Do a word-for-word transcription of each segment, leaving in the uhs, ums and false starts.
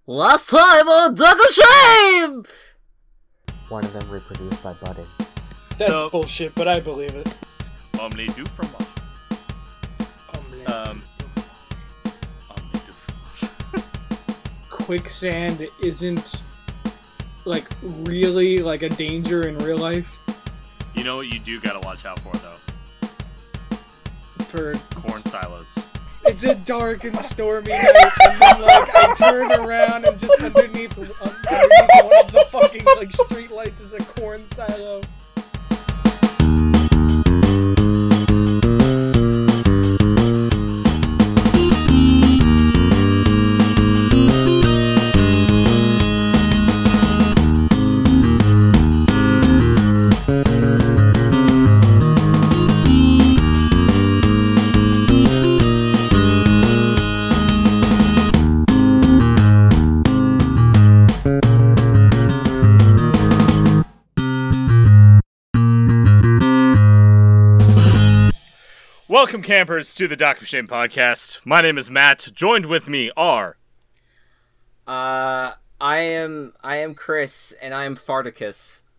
Last time on Duck of Shame! One of them reproduced by budding. That's So- bullshit, but I believe it. Omelette du fromage. Um, Omelette du fromage. Quicksand isn't, like, really, like, a danger in real life You know what you do gotta watch out for, though? for... Corn silos. It's a dark and stormy night, and then, like, I turn around and just underneath, underneath one of the fucking, like, street lights is a corn silo. Welcome, campers, to the Doc of Shame podcast. My name is Matt. Joined with me are... Uh, I am, I am Chris, and I am Farticus.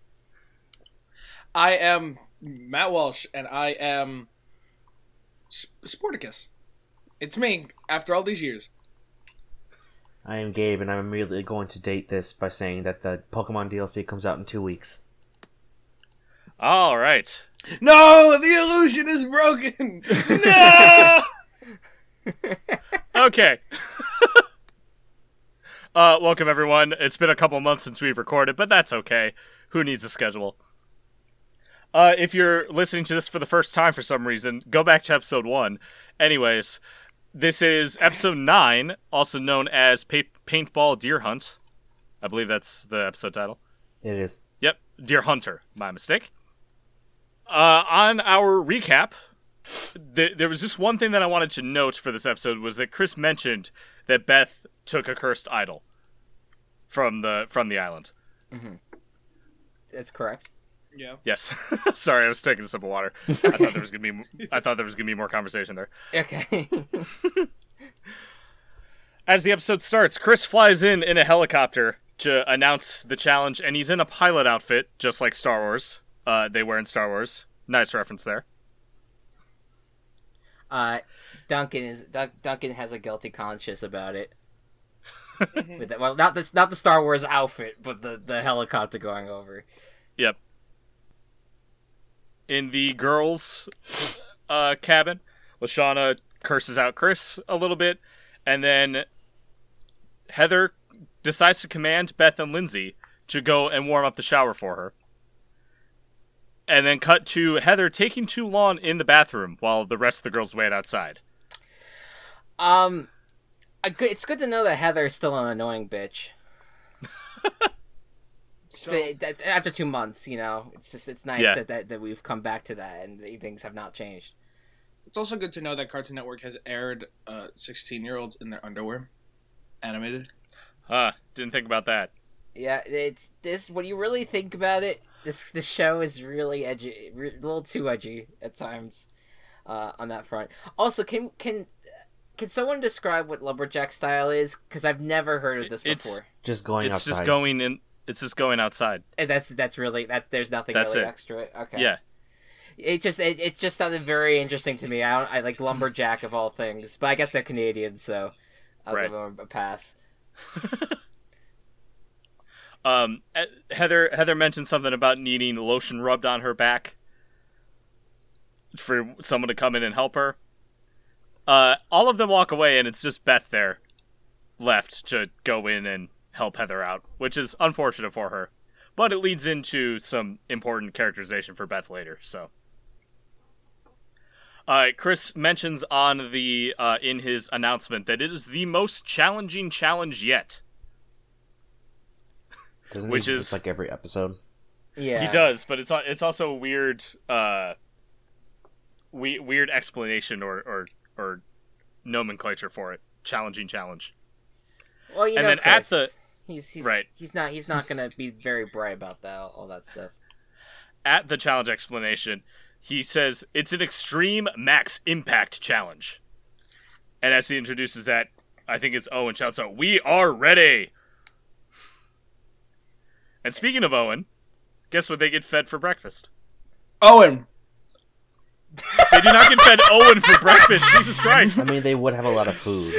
I am Matt Walsh, and I am Sp- Sporticus. It's me, after all these years. I am Gabe, and I'm immediately going to date this by saying that the Pokemon D L C comes out in two weeks. Alright. No, the illusion is broken! No! Okay. uh, welcome, everyone. It's been a couple months since we've recorded, but that's okay. Who needs a schedule? Uh, if you're listening to this for the first time for some reason, go back to episode one. Anyways, this is episode nine, also known as pa- Paintball Deer Hunt. I believe that's the episode title. It is. Yep, Deer Hunter. My mistake. Uh, on our recap, th- there was just one thing that I wanted to note for this episode was that Chris mentioned that Beth took a cursed idol from the from the island. Mm-hmm. That's correct. Yeah. Yes. Sorry, I was taking a sip of water. I thought there was gonna be I thought there was gonna be more conversation there. Okay. As the episode starts, Chris flies in in a helicopter to announce the challenge, and he's in a pilot outfit, just like Star Wars. Uh, they wear in Star Wars. Nice reference there. uh, Duncan is, Dun- Duncan has a guilty conscience about it. With the, well, not the, not the Star Wars outfit, but the, the helicopter going over. Yep. In the girls' uh, cabin, Lashana curses out Chris a little bit, and then Heather decides to command Beth and Lindsay to go and warm up the shower for her. And then cut to Heather taking too long in the bathroom while the rest of the girls wait outside. Um, a good, it's good to know that Heather is still an annoying bitch. So, So, that- after two months, you know, it's just it's nice Yeah. that, that that we've come back to that and the things have not changed. it's also good to know that Cartoon Network has aired uh, sixteen-year-olds in their underwear. Animated. Huh, didn't think about that. Yeah, it's this. When you really think about it, this this show is really edgy, re- a little too edgy at times, uh, on that front. Also, can can can someone describe what lumberjack style is? Because I've never heard of this It's- before. Just going it's outside. just going in. It's just going outside. And that's that's really that. There's nothing That's really it. extra. Okay. Yeah. It just it, it just sounded very interesting to me. I don't, I like lumberjack of all things, but I guess they're Canadian, so I'll Right. give them a pass. Um, eh, Heather Heather mentioned something about needing lotion rubbed on her back for someone to come in and help her. Uh, all of them walk away, and it's just Beth there left to go in and help Heather out, which is unfortunate for her. But it leads into some important characterization for Beth later, so. Uh, Chris mentions on the uh, in his announcement that it is the most challenging challenge yet. Doesn't which he do is- this, like every episode? Yeah. He does, but it's it's also a weird, uh, we, weird explanation or, or or nomenclature for it. Challenging challenge. Well, you And know, then at Chris, the- he's he's right. he's not he's not gonna be very bright about that all that stuff. At the challenge explanation, he says it's an extreme max impact challenge. And as he introduces that, I think it's Owen shouts out, "We are ready!" And speaking of Owen, guess what they get fed for breakfast? Owen. They do not get fed Owen for breakfast. Jesus Christ. I mean, they would have a lot of food.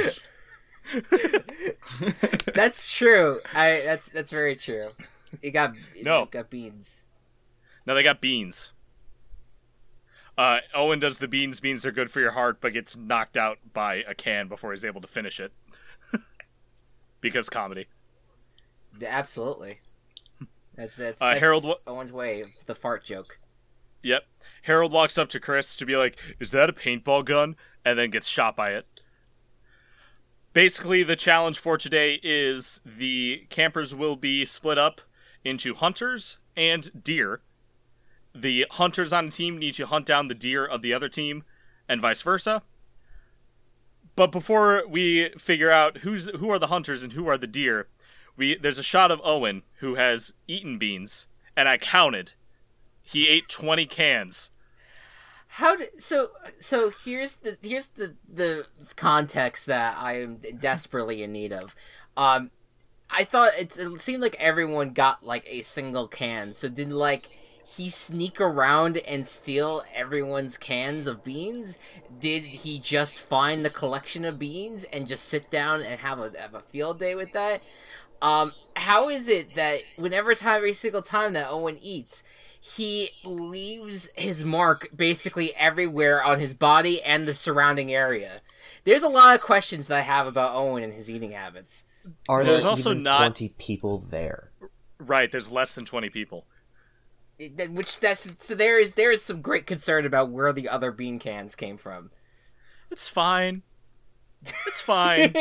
That's true. I that's that's very true. It got it No. got beans. No, they got beans. Uh, Owen does the beans. Beans are good for your heart, but gets knocked out by a can before he's able to finish it. Because comedy. Absolutely. That's that's, Uh, that's Harold wa- Owen's way of the fart joke. Yep. Harold walks up to Chris to be like, "Is that a paintball gun?" And then gets shot by it. Basically, the challenge for today is the campers will be split up into hunters and deer. The hunters on a team need to hunt down the deer of the other team, and vice versa. But before we figure out who's who are the hunters and who are the deer, we there's a shot of Owen who has eaten beans, and I counted. He ate twenty cans. How did so so here's the here's the the context that I am desperately in need of. Um I thought it, it seemed like everyone got like a single can. So did like he sneak around and steal everyone's cans of beans? Did he just find the collection of beans and just sit down and have a have a field day with that? Um how is it that whenever time every single time that Owen eats, he leaves his mark basically everywhere on his body and the surrounding area? There's a lot of questions that I have about Owen and his eating habits. Are There's there also even not- twenty people there? Right, there's less than twenty people. It- that- Which that's so there is there is some great concern about where the other bean cans came from. It's fine. It's fine.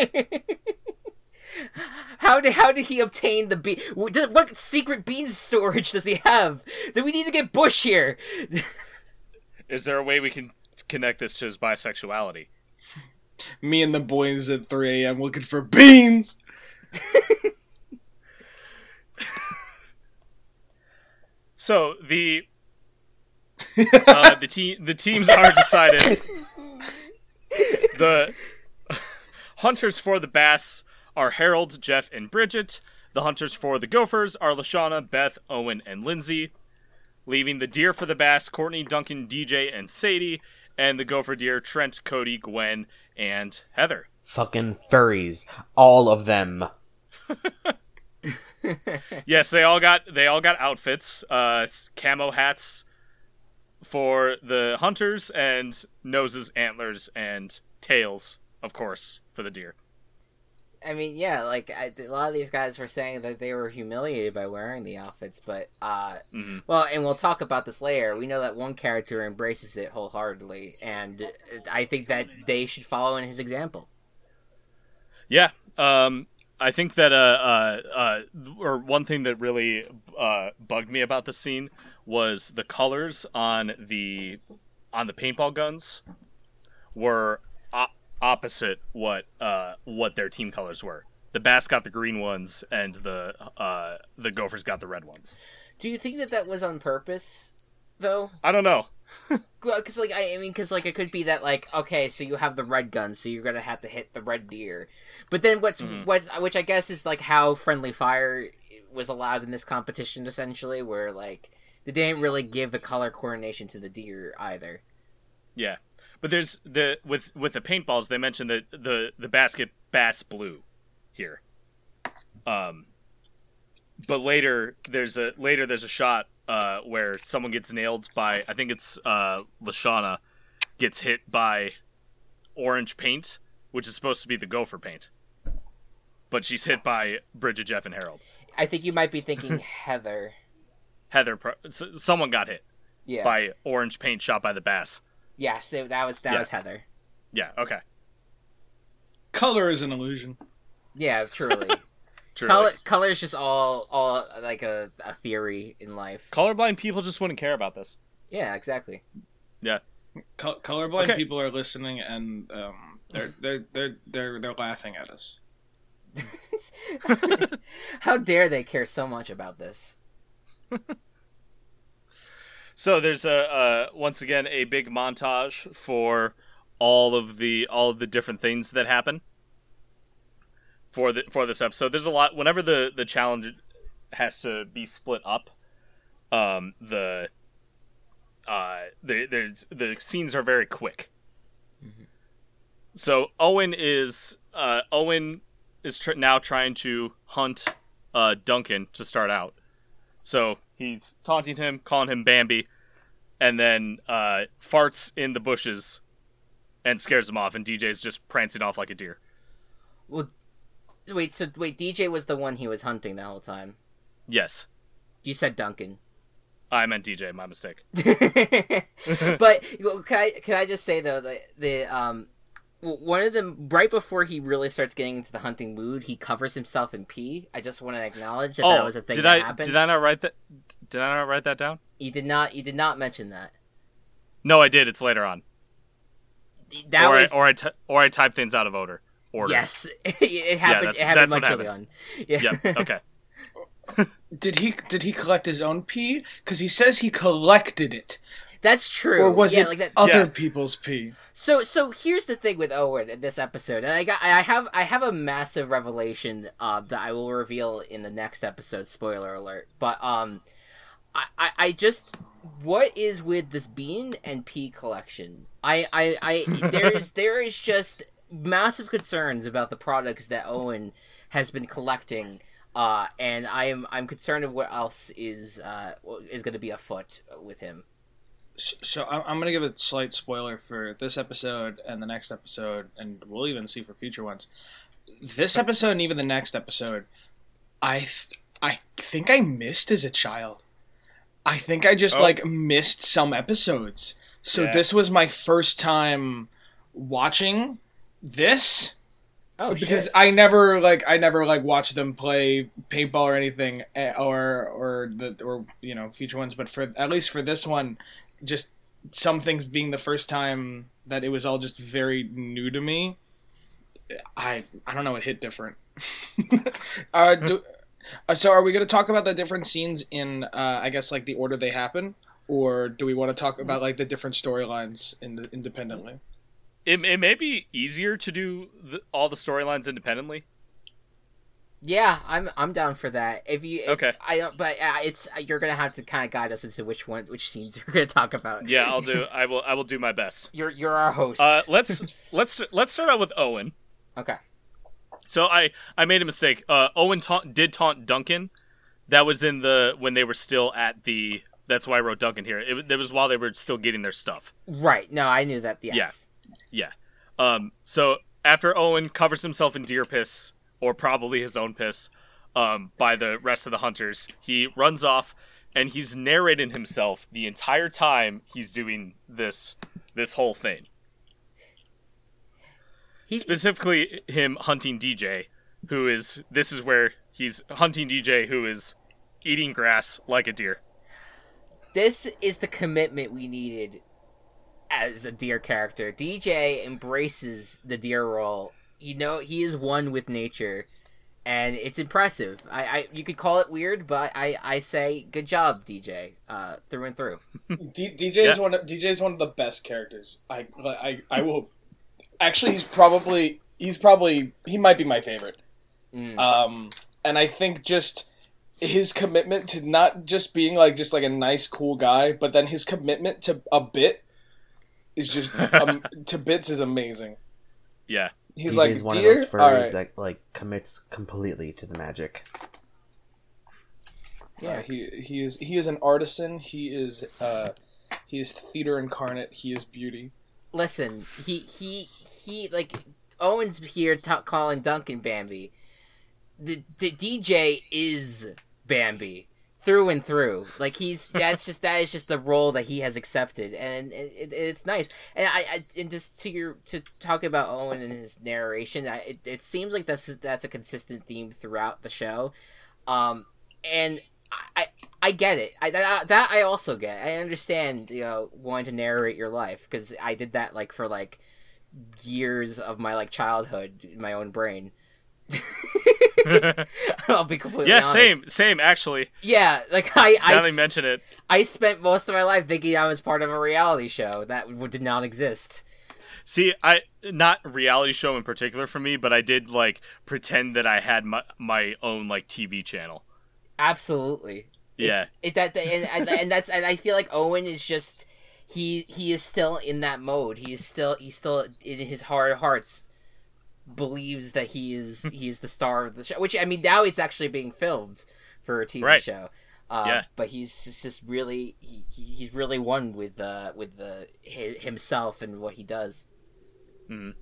How did how did he obtain the bean? What what secret bean storage does he have? Do we need to get Bush here? Is there a way we can connect this to his bisexuality? Me and the boys at three a.m. looking for beans. So the uh, the team the teams are decided. The hunters for the bass are Harold, Jeff, and Bridget. The hunters for the gophers are Lashana, Beth, Owen, and Lindsay. Leaving the deer for the bass, Courtney, Duncan, D J, and Sadie. And the gopher deer, Trent, Cody, Gwen, and Heather. Fucking furries. All of them. Yes, they all got they all got outfits, uh, camo hats for the hunters, and noses, antlers, and tails, of course, for the deer. I mean, yeah, like I, a lot of these guys were saying that they were humiliated by wearing the outfits, but uh, Mm-hmm. well, and we'll talk about this later. We know that one character embraces it wholeheartedly, and I think that they should follow in his example. Yeah, um, I think that uh, uh, uh, or one thing that really uh, bugged me about the scene was the colors on the on the paintball guns were op- opposite what uh, what their team colors were. The Bass got the green ones, and the uh, the Gophers got the red ones. Do you think that that was on purpose, though? I don't know. Well, because like I, I mean, because like it could be that like okay, so you have the red gun, so you're gonna have to hit the red deer, but then what's Mhm. what's which I guess is like how friendly fire was allowed in this competition essentially, where like they didn't really give a color coordination to the deer either. Yeah, but there's the with with the paintballs. They mentioned that the the basket bass blue here. Um, but later there's a later there's a shot uh where someone gets nailed by I think it's uh Lashana gets hit by orange paint, which is supposed to be the gopher paint, but she's hit by Bridget, Jeff, and Harold. I think you might be thinking Heather. Heather, pro- s- someone got hit Yeah. by orange paint shot by the bass. Yes, it- that was that Yeah. was Heather. Yeah, okay, Color is an illusion. Yeah, truly. true. Color color is just all all like a, a theory in life. Colorblind people just wouldn't care about this. Yeah, exactly. Yeah. Co- colorblind Okay. people are listening, and um, they're they're they're they're they're laughing at us. How dare they care so much about this? So there's a uh, once again a big montage for all of the all of the different things that happen. for the for this episode. There's a lot. Whenever the the challenge has to be split up, um, the uh, the there's the scenes are very quick. Mm-hmm. So Owen is uh Owen is tr- now trying to hunt uh Duncan to start out. So he's taunting him, calling him Bambi, and then uh, farts in the bushes and scares him off, and D J's just prancing off like a deer. Well, wait, so wait, D J was the one he was hunting the whole time. Yes. You said Duncan. I meant D J, my mistake. But can I can I just say though the the um one of them right before he really starts getting into the hunting mood, he covers himself in pee. I just want to acknowledge that oh, that was a thing did that I, happened. Did I not write that? Did I not write that down? You did not. You did not mention that. No, I did. It's later on. That or was I, or I t- or I type things out of order. Order. Yes, it happened. Yeah, it happened much what early on. Yeah. Yep. Okay. Did he did he collect his own pee? Because he says he collected it, That's true. or was yeah, it like that? other Yeah. people's pee? So, so here's the thing with Owen in this episode, and I got, I have, I have a massive revelation uh, that I will reveal in the next episode. Spoiler alert! But um, I, I, I just, what is with this bean and pea collection? I, I, I there is, there is just massive concerns about the products that Owen has been collecting. Uh, and I'm I'm concerned of what else is uh is going to be afoot with him. So I'm I'm gonna give a slight spoiler for this episode and the next episode, and we'll even see for future ones. This episode and even the next episode, I th- I think I missed as a child. I think I just Oh. like missed some episodes. So Yeah. this was my first time watching this. Oh, Because shit. I never like I never like watched them play paintball or anything, eh, or or the or you know future ones. But for at least for this one, just some things being the first time that it was all just very new to me. I I don't know, it hit different. uh, do, uh, so are we going to talk about the different scenes in uh, I guess like the order they happen, or do we want to talk about like the different storylines in the, independently? It, it may be easier to do the, all the storylines independently. Yeah, I'm I'm down for that. If you if, Okay. I don't, but uh, it's you're gonna have to kind of guide us into which one, which scenes you're gonna talk about. Yeah, I'll do. I will. I will do my best. You're you're our host. Uh, let's let's let's start out with Owen. okay. So I I made a mistake. Uh, Owen taunt, did taunt Duncan. That was in the when they were still at the. That's why I wrote Duncan here. It, it was while they were still getting their stuff. Right. No, I knew that. Yes. Yeah. Um. So after Owen covers himself in deer piss, or probably his own piss, um, by the rest of the hunters, he runs off, and he's narrating himself the entire time he's doing this this whole thing. He, Specifically, him hunting D J, who is this is where he's hunting D J, who is eating grass like a deer. this is the commitment we needed as a deer character. D J embraces the deer role. You know, he is one with nature, and it's impressive. I, I you could call it weird, but I, I say good job, D J, uh, through and through. D- DJ is Yeah. one. Of, D J is one of the best characters. I, I, I will. Actually, he's probably he's probably he might be my favorite. Mm. Um, and I think just his commitment to not just being like just like a nice, cool guy, but then his commitment to a bit is just um, to bits is amazing. Yeah. He's He's like one deer. of those All furries right. that like commits completely to the magic. Yeah, Uh, he he is he is an artisan. He is uh, he is theater incarnate. He is beauty. Listen, he he he like Owen's here t- calling Duncan Bambi. The the D J is Bambi through and through. Like he's that's just that is just the role that he has accepted, and it, it, it's nice. And I, I and just to your to talk about Owen and his narration, I, it it seems like that's that's a consistent theme throughout the show, um, and I. I I get it. I that, that I also get. I understand, you know, wanting to narrate your life because I did that like for like years of my like childhood in my own brain. I'll be completely Yeah, honest. same, same. Actually, Yeah, like I now I, they s- mention it. I spent most of my life thinking I was part of a reality show that w- did not exist. See, I not reality show in particular for me, but I did like pretend that I had my my own like T V channel. Absolutely. Yeah. It's, it that and, and and that's and I feel like Owen is just he he is still in that mode. He is still he's still in his heart of hearts believes that he is he is the star of the show. Which I mean, now it's actually being filmed for a T V Right. show. Um, Yeah. But he's just, just really he, he he's really one with uh with the hi- himself and what he does. Mm.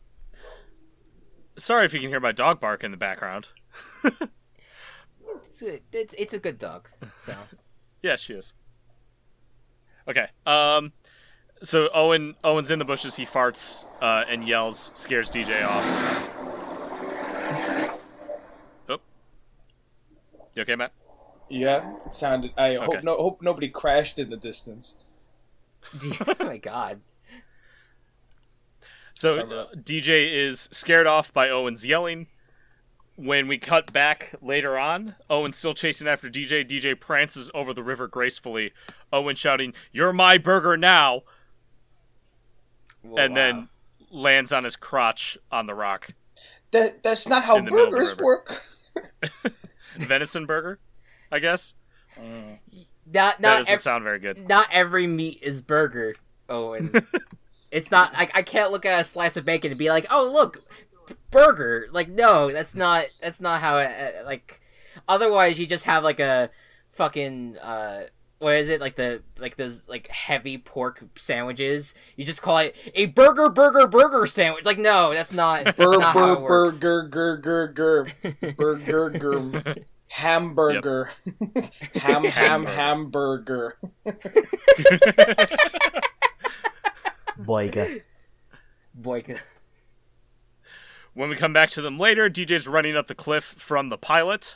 Sorry if you can hear my dog bark in the background. It's a, it's it's a good dog. So Yeah, she is. Okay. Um. So Owen Owen's in the bushes. He farts uh, and yells, scares D J off. Oh. You okay, Matt? Yeah, it sounded. I Okay. hope no hope nobody crashed in the distance. oh my god. So Sum it uh, up. D J is scared off by Owen's yelling. When we cut back later on, Owen's still chasing after D J. D J prances over the river gracefully. Owen shouting, "You're my burger now!" Well, and wow. then lands on his crotch on the rock. That that's not how In the middle of the burgers river. work. Venison burger, I guess. Mm. not That not doesn't ev- sound very good. not every meat is burger, Owen. It's not like I can't look at a slice of bacon and be like, "Oh, look, b- burger." Like, no, that's not that's not how it uh, like. Otherwise, you just have like a fucking uh, what is it like the like those like heavy pork sandwiches? You just call it a burger, burger, burger sandwich. Like, no, that's not. That's Bur not how bur it works. burger gur gur gur burger gur hamburger ham ham hamburger. Boyga. Boy, When we come back to them later, D J's running up the cliff from the pilot,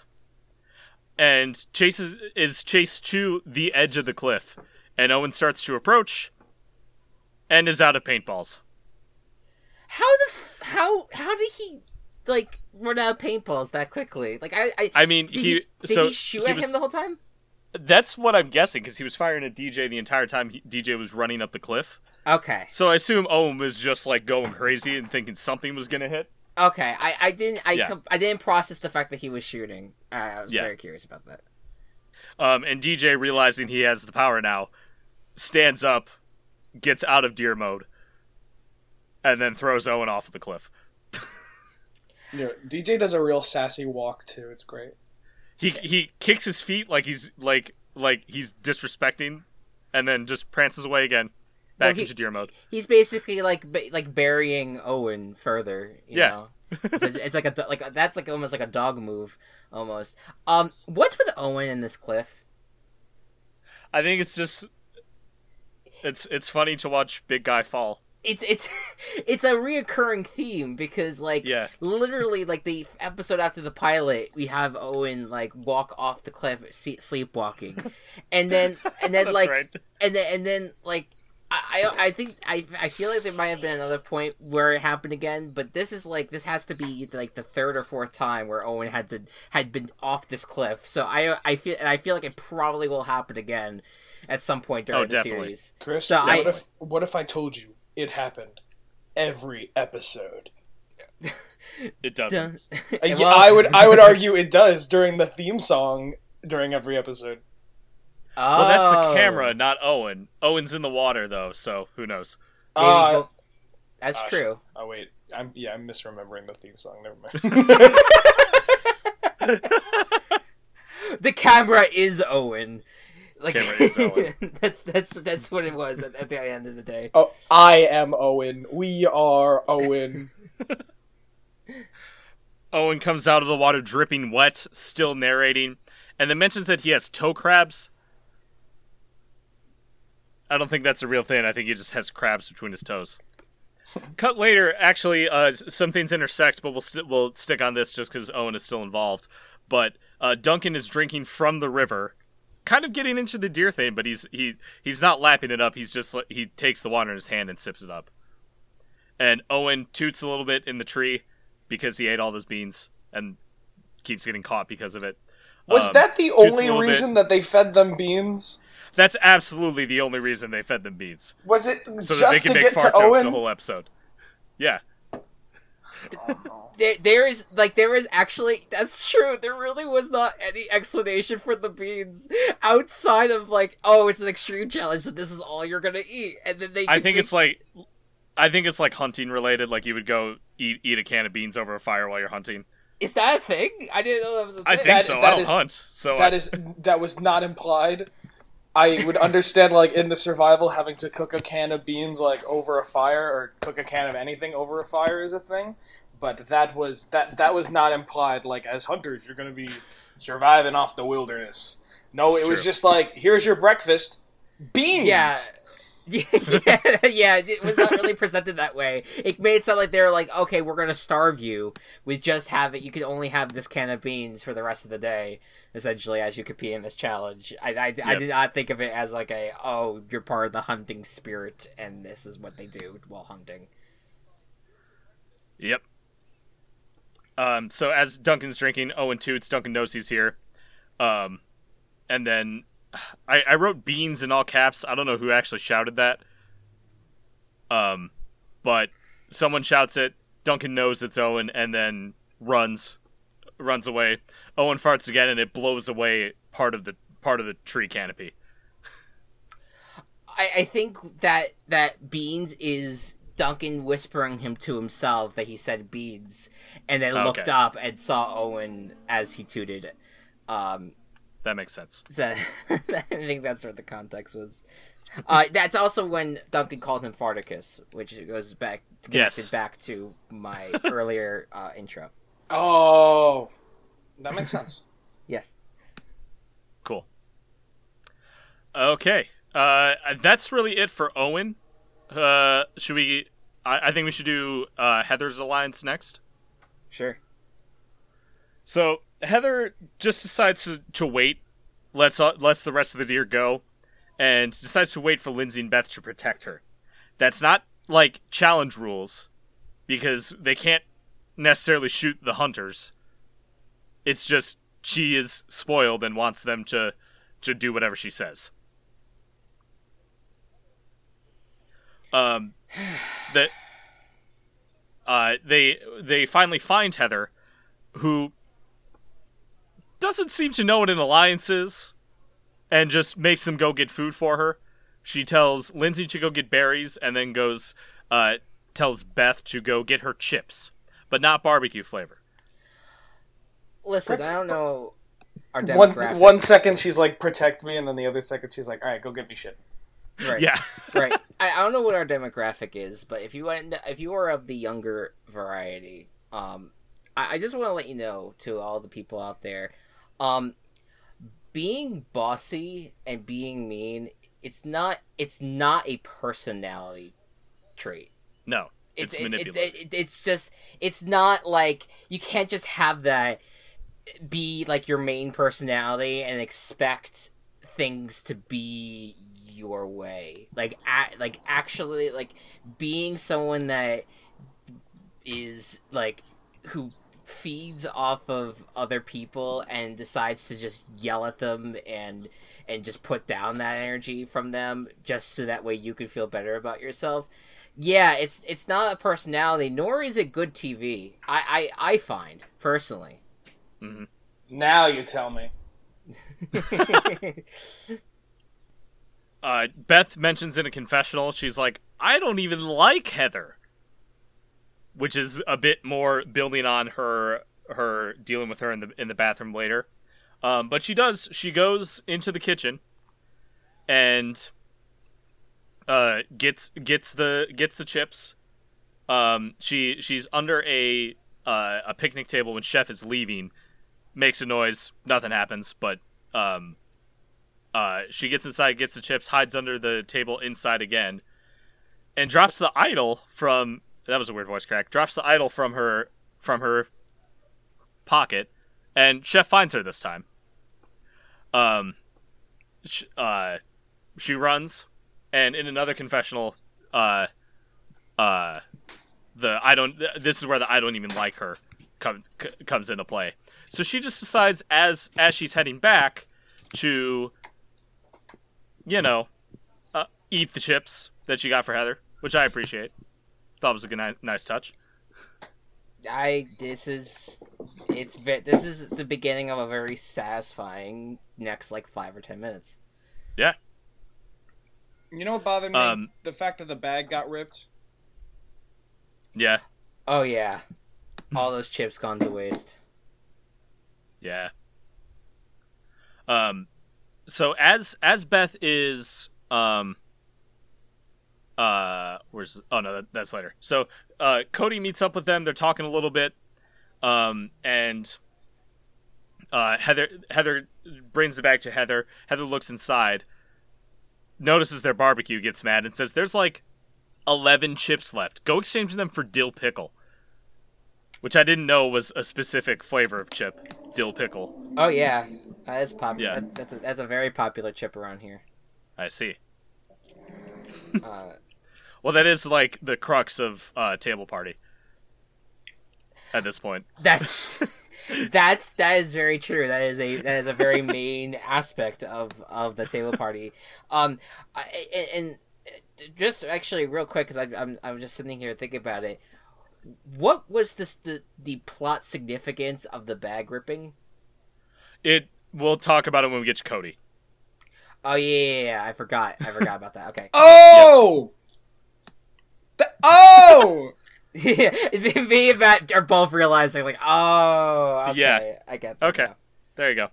and chases is chased to the edge of the cliff, and Owen starts to approach, and is out of paintballs. how the f- how how did he like run out of paintballs that quickly? Like, I I, I mean, did he, he, did so he shoot he at was- him the whole time? That's what I'm guessing, because he was firing at D J the entire time he, D J was running up the cliff. Okay. So I assume Owen was just like going crazy and thinking something was gonna hit. Okay, I, I didn't I, Yeah. com- I didn't process the fact that he was shooting. Uh, I was Yeah. very curious about that. Um, and D J, realizing he has the power now, stands up, gets out of deer mode, and then throws Owen off of the cliff. Yeah, D J does a real sassy walk too. It's great. He he kicks his feet like he's like like he's disrespecting, and then just prances away again, back Well, he- into deer mode. He's basically like ba- like burying Owen further. You Yeah. know? it's, it's like a do- like that's like almost like a dog move almost. Um, what's with Owen and this cliff? I think it's just it's it's funny to watch big guy fall. It's it's it's a reoccurring theme because like Yeah. literally like the episode after the pilot we have Owen like walk off the cliff se- sleepwalking, and then and then That's like right. and then and then like I I I think I I feel like there might have been another point where it happened again, but this is like this has to be like the third or fourth time where Owen had to had been off this cliff. So I I feel and I feel like it probably will happen again at some point during Oh, the definitely. series. Chris, So what I- if what if I told you it happened every episode? It doesn't. Uh, Well- yeah, I would I would argue it does during the theme song during every episode. Well, that's the Oh. camera, not Owen. Owen's in the water though, so who knows? Maybe Uh, go- That's gosh. true. Oh wait, I'm yeah I'm misremembering the theme song. Never mind. The camera is Owen. Like Camera is Owen. that's that's that's what it was at, at the end of the day. Oh, I am Owen. We are Owen. Owen comes out of the water dripping wet, still narrating, and then mentions that he has toe crabs. I don't think that's a real thing. I think he just has crabs between his toes. Cut later, actually, uh, some things intersect, but we'll st- we'll stick on this just because Owen is still involved. But uh, Duncan is drinking from the river, kind of getting into the deer thing, but he's he he's not lapping it up. He's just like, he takes the water in his hand and sips it up. And Owen toots a little bit in the tree because he ate all those beans and keeps getting caught because of it. Was Um, that the toots a only little reason bit. that they fed them beans? That's absolutely the only reason they fed them beans, Was it so just that they can to make get fart to jokes Owen? the whole episode. Yeah. There, there is like there is actually that's true. There really was not any explanation for the beans outside of like, oh, it's an extreme challenge, so this is all you're gonna eat, and then they. I think they, it's like, I think it's like hunting related. Like you would go eat eat a can of beans over a fire while you're hunting. Is that a thing? I didn't know that was a thing. I think That- so. that I don't is- hunt, so That I- is that was not implied. I would understand, like, in the survival, having to cook a can of beans, like, over a fire, or cook a can of anything over a fire is a thing. But that was that that was not implied. Like, as hunters, you're going to be surviving off the wilderness. No, It's it was true. just like, here's your breakfast, beans. Yeah. yeah, yeah, it was not really presented that way. It made it sound like they were like, okay, we're gonna starve you with just have it. You can only have this can of beans for the rest of the day, essentially, as you compete in this challenge. I, I, I Yep. did not think of it as like a, oh, you're part of the hunting spirit, and this is what they do while hunting. Yep. Um, so as Duncan's drinking, Owen toots, Duncan knows he's here. Um, and then I, I wrote beans in all caps. I don't know who actually shouted that. Um, but someone shouts it. Duncan knows it's Owen, and then runs, runs away. Owen farts again, and it blows away part of the part of the tree canopy. I, I think that that beans is Duncan whispering him to himself that he said beans, and then Okay. looked up and saw Owen as he tooted. Um, That makes sense. so I think that's what the context was. Uh, that's also when Duncan called him Farticus, which goes back connected Yes. back to my earlier uh, intro. Oh, that makes sense. Yes. Cool. Okay. Uh, that's really it for Owen. Uh, should we? I, I think we should do uh, Heather's alliance next. Sure. So Heather just decides to, to wait, lets uh, lets the rest of the deer go, and decides to wait for Lindsay and Beth to protect her. That's not like challenge rules, because they can't necessarily shoot the hunters. It's just she is spoiled and wants them to to do whatever she says. Um, that uh, they they finally find Heather, who doesn't seem to know what an alliance is, and just makes them go get food for her. She tells Lindsay to go get berries, and then goes uh, tells Beth to go get her chips, but not barbecue flavor. Listen, Prote- I don't know our One demographic. one second she's like, protect me, and then the other second she's like, all right, go get me shit. Right. Yeah, right. I, I don't know what our demographic is, but if you went, if you are of the younger variety, um, I, I just want to let you know to all the people out there, um, being bossy and being mean, it's not, it's not a personality trait. no, it's, It's it, manipulative. it, it, it's just, it's not like you can't just have that be like your main personality and expect things to be your way. Like, a, like actually, like being someone that is like who feeds off of other people and decides to just yell at them and and just put down that energy from them just so that way you can feel better about yourself. Yeah, it's it's not a personality, nor is it good T V. I I, I find personally. hmm Now you tell me. Uh, Beth mentions in a confessional, she's like, I don't even like Heather. Which is a bit more building on her her dealing with her in the in the bathroom later. Um, but she does, she goes into the kitchen and uh, gets gets the gets the chips. Um, she she's under a uh, a picnic table when Chef is leaving, makes a noise, nothing happens, but um, uh, she gets inside, gets the chips, hides under the table inside again, and drops the idol from that was a weird voice crack. Drops the idol from her from her pocket, and Chef finds her this time. Um, sh- uh, she runs, and in another confessional, uh, uh, the I don't. This is where the I don't even like her come, c- comes into play. So she just decides as as she's heading back to, you know, uh, eat the chips that she got for Heather, which I appreciate. Thought Thought it was a good, ni- nice touch. I this is it's ve- this is the beginning of a very satisfying next like five or ten minutes. Yeah. You know what bothered me? Um, the fact that the bag got ripped. Yeah. Oh yeah, all those chips gone to waste. Yeah. Um, so as as Beth is um. Uh, where's oh no that, that's later. So uh, Cody meets up with them. They're talking a little bit, um, and uh, Heather Heather brings the bag to Heather. Heather looks inside, notices their barbecue, gets mad, and says, "There's like eleven chips left. Go exchange them for dill pickle," which I didn't know was a specific flavor of chip, dill pickle. Oh yeah, that's popular. Yeah. That, that's a, that's a very popular chip around here. I see. Uh, Well, that is like the crux of uh, Table Party at this point. that's that's that is very true. That is a that is a very main aspect of, of the table party. Um, I, and, and just actually real quick because I'm I'm just sitting here thinking about it. What was this the the plot significance of the bag ripping? It. We'll talk about it when we get to Cody. Oh yeah, yeah, yeah. I forgot. I forgot about that. Okay. Oh! The- oh! Yeah, me and Matt are both realizing, like, oh, okay, Yeah. I get that. Okay. now. There you go.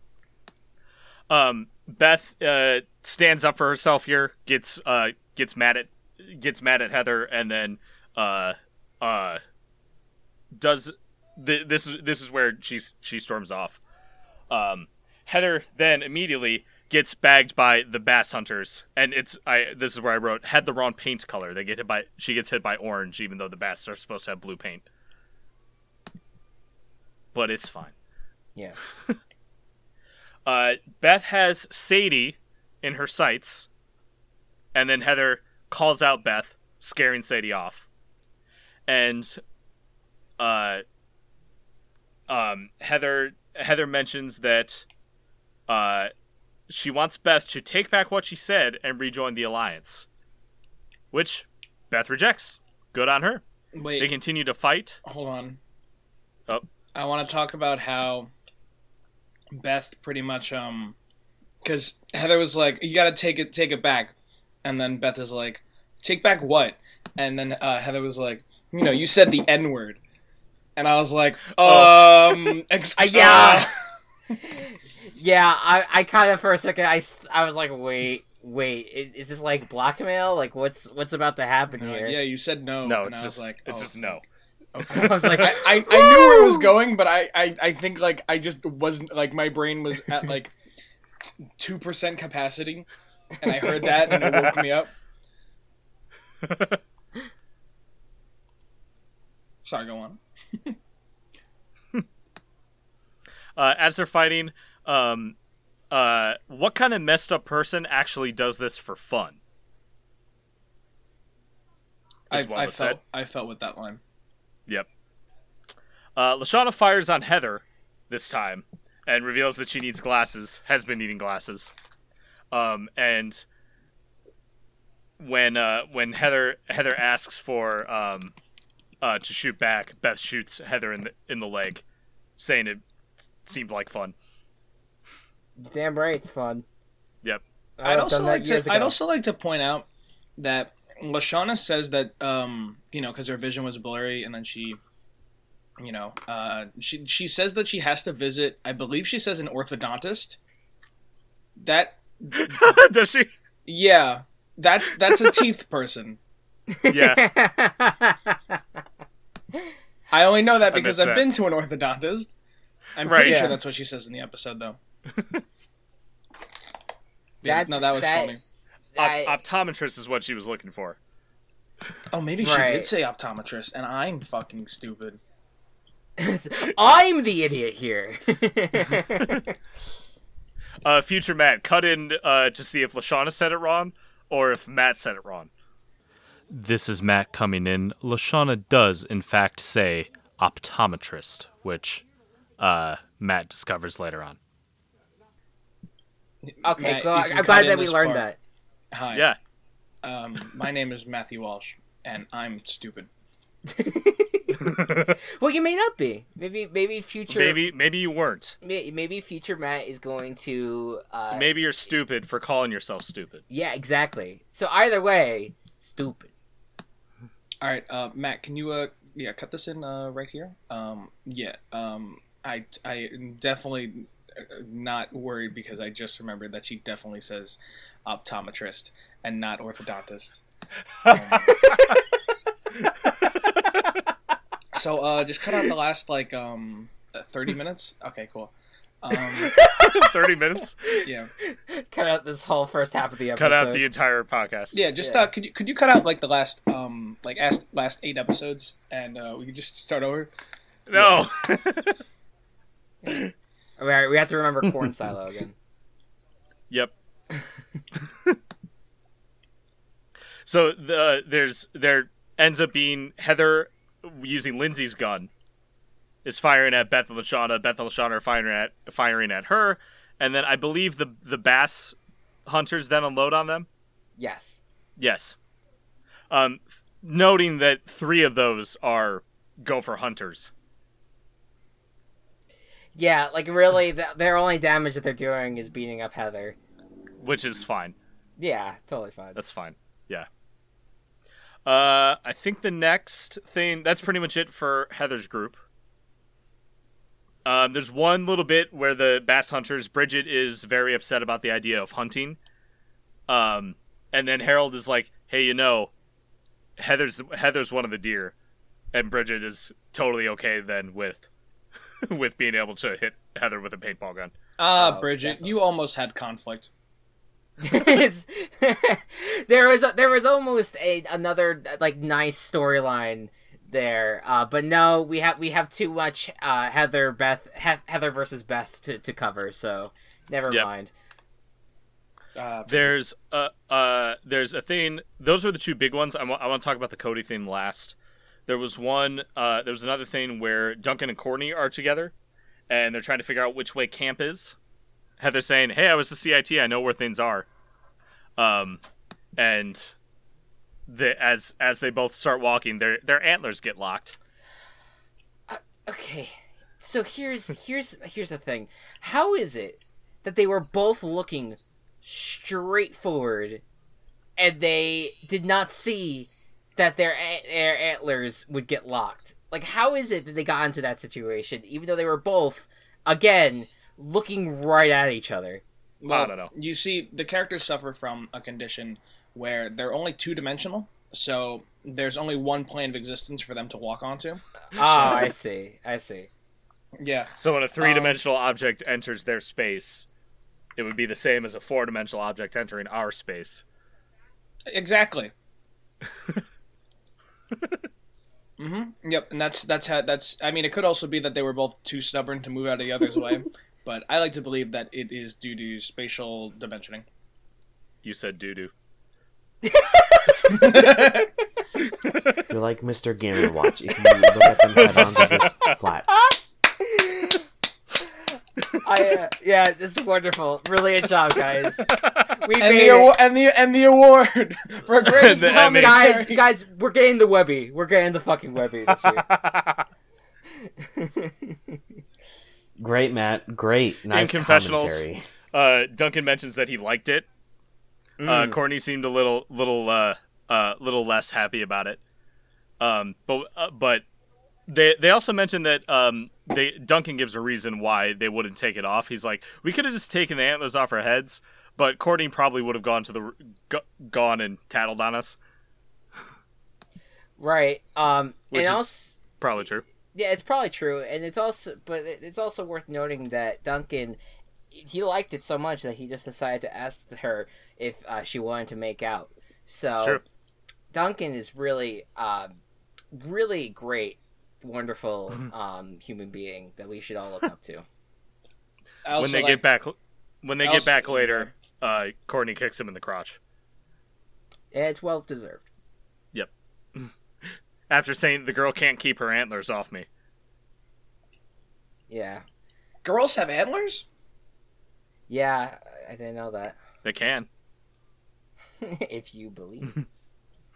Um, Beth uh, stands up for herself here, gets uh, gets mad at gets mad at Heather, and then uh, uh, does th- this is this is where she she storms off. Um, Heather then immediately gets bagged by the bass hunters, and it's I. This is where I wrote had the wrong paint color. They get hit by she gets hit by orange, even though the bass are supposed to have blue paint. But it's fine. Yes. Uh, Beth has Sadie in her sights, and then Heather calls out Beth, scaring Sadie off. And uh, um, Heather Heather mentions that uh, she wants Beth to take back what she said and rejoin the Alliance, which Beth rejects. Good on her. Wait, They continue to fight. hold on. Oh. I want to talk about how Beth pretty much um because Heather was like, you gotta take it take it back, and then Beth is like, take back what? And then uh, Heather was like, you know, you said the N word, and I was like, um ex- Uh, yeah. Yeah, I, I kind of for a second I, st- I was like, wait, wait, is, is this like blackmail? Like, what's what's about to happen uh, here? yeah, you said no. No, and it's I was just like, it's oh, just no. Okay. I was like, I, I, I knew where it was going, but I, I, I think like I just wasn't like my brain was at like two percent capacity, and I heard that and it woke me up. Sorry, go on. Uh, as they're fighting, um, uh, what kind of messed up person actually does this for fun? I, Is what I was felt said. I felt with that line. Yep. Uh, Lashana fires on Heather this time and reveals that she needs glasses, has been needing glasses. Um, and when uh, when Heather Heather asks for um, uh, to shoot back, Beth shoots Heather in the in the leg, saying it seemed like fun. Damn right, it's fun. Yep. I I'd would've also done that like to years I'd ago. also like to point out that Lashana says that um you know because her vision was blurry, and then she you know uh she she says that she has to visit, I believe she says, an orthodontist. That Does she? yeah, that's that's a teeth person. Yeah. I only know that I because missed I've that. been to an orthodontist. I'm Right. pretty Yeah. sure that's what she says in the episode, though. Yeah, That's- no, that was that- funny. I- Op- optometrist is what she was looking for. Oh, maybe she Right. did say optometrist, and I'm fucking stupid. I'm the idiot here. Uh, future Matt, cut in uh, to see if Lashana said it wrong or if Matt said it wrong. This is Matt coming in. Lashana does, in fact, say optometrist, which uh, Matt discovers later on. Okay, Matt, go- you I'm can cut glad in that we this learned part. that. Hi. Yeah. Um, my name is Matthew Walsh, and I'm stupid. Well, you may not be. Maybe, maybe future. Maybe maybe you weren't. may- Maybe future Matt is going to. Uh, Maybe you're stupid for calling yourself stupid. Yeah, exactly. So either way, stupid. All right, uh, Matt, can you uh, yeah, cut this in uh, right here? Um, yeah, um, I I am definitely not worried because I just remembered that she definitely says optometrist and not orthodontist. Um, so uh, just cut out the last like um thirty minutes. Okay, cool. Um, Thirty minutes. yeah, Cut out this whole first half of the episode. Cut out the entire podcast. yeah. Just Yeah. Uh, could you could you cut out like the last um like last last eight episodes and uh, we could just start over. No. All right, we have to remember corn silo again. Yep. So the there's there ends up being Heather using Lindsay's gun is firing at Beth and Lashana. Beth and Lashana are firing at firing at her, and then I believe the the bass hunters then unload on them. Yes. Yes. Um, noting that three of those are gopher hunters. Yeah, like really, the, their only damage that they're doing is beating up Heather. Which is fine. Yeah, totally fine. That's fine. Yeah. Uh, I think the next thing, that's pretty much it for Heather's group. Um, there's one little bit where the bass hunters, Bridget is very upset about the idea of hunting. Um, and then Harold is like, hey, you know, Heather's Heather's one of the deer. And Bridget is totally okay then with with being able to hit Heather with a paintball gun. Ah, Oh, Bridget, definitely. you almost had conflict. It's- there was there was almost a another like nice storyline there, uh, but no, we have we have too much uh, Heather Beth he- Heather versus Beth to, to cover, so never Yep. mind. Uh, There's a uh, there's a thing. Those are the two big ones. I want I want to talk about the Cody thing last. There was one. Uh, there was another thing where Duncan and Courtney are together, and they're trying to figure out which way camp is. Heather's saying, "Hey, I was the C I T. I know where things are." Um, and the as as they both start walking, their their antlers get locked. Okay, so here's here's here's the thing. How is it that they were both looking straight forward, and they did not see that their a- their antlers would get locked? Like, how is it that they got into that situation, even though they were both, again, looking right at each other? Well, I don't know. You see, the characters suffer from a condition where they're only two-dimensional, so there's only one plane of existence for them to walk onto. Oh, I see. I see. Yeah. So when a three dimensional object enters their space, it would be the same as a four dimensional object entering our space. Exactly. hmm Yep, and that's that's how that's. I mean, it could also be that they were both too stubborn to move out of the other's way, but I like to believe that it is due to spatial dimensioning. You said doo doo. You're like Mister Game and Watch. If you look at them head on, they're just flat. I uh, yeah, this is wonderful. Brilliant job, guys. We And made the, awa- it. and the and the award for greatest And the Emmy. commentary. Guys, guys, we're getting the Webby. We're getting the fucking Webby this week. Great, Matt. Great. Nice confessionals. commentary. uh, Duncan mentions that he liked it. Uh, Mm. Courtney seemed a little, little, uh, uh, little less happy about it. Um, but, uh, but they they also mentioned that um, they Duncan gives a reason why they wouldn't take it off. He's like, we could have just taken the antlers off our heads, but Courtney probably would have gone to the go, gone and tattled on us. Right. Um. Which and is- also, Probably true. yeah, it's probably true, and it's also, but it- it's also worth noting that Duncan, he liked it so much that he just decided to ask her if uh, she wanted to make out. So It's true. Duncan is really, uh, really great, wonderful Mm-hmm. um, human being that we should all look up to. I also When they like- get back, when they I get also- back later, uh, Courtney kicks him in the crotch. Yeah, it's well deserved. After saying the girl can't keep her antlers off me. Yeah, girls have antlers. yeah, I didn't know that. They can. If you believe.